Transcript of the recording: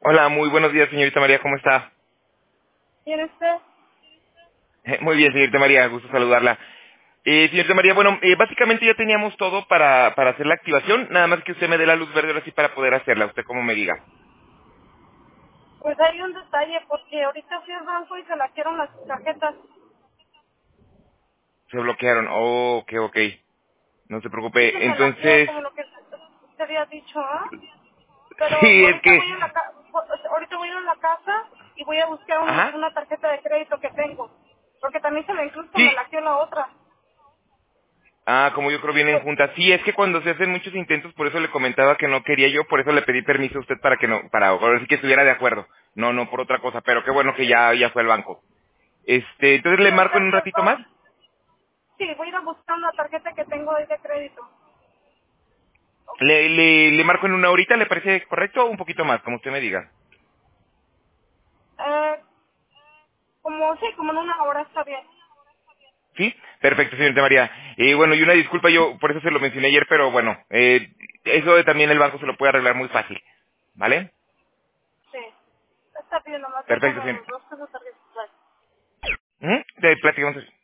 Hola, muy buenos días, señorita María, ¿cómo está? ¿Quiere usted? Muy bien, señorita María, gusto saludarla. Señorita María, bueno, básicamente ya teníamos todo para hacer la activación, nada más que usted me dé la luz verde ahora sí para poder hacerla, usted como me diga. Pues hay un detalle, porque ahorita fui al banco y se laquearon las tarjetas. Se bloquearon, oh, ok, no se Sí, se preocupe. me laqueó Entonces, como lo que te había dicho, ¿ah? Pero sí, es ahorita que, voy a ahorita voy a ir a la casa y voy a buscar ajá, una tarjeta de crédito que tengo. Porque también incluso me sí, laqueó la otra. como yo creo vienen Pues, juntas. Sí, es que cuando se hacen muchos intentos, por eso le comentaba que no quería yo, por eso le pedí permiso a usted para que no, para ahora sí que estuviera de acuerdo. No por otra cosa, pero qué bueno que ya fue al banco. Entonces le sí, marco en ahorita un voy ratito más. sí, voy a ir a buscar una tarjeta que tengo ahí de crédito. Le marco en una horita, ¿le parece correcto o un poquito más, como usted me diga? Eh, como en una hora está bien. ¿Sí? Perfecto, señorita María. Bueno, y una disculpa, yo por eso se lo mencioné ayer, pero bueno, eso de también el banco se lo puede arreglar muy fácil. ¿Vale? Sí, está bien, nomás Perfecto, déjame señorita. buscar esa tarjeta. Ujú, platicamos.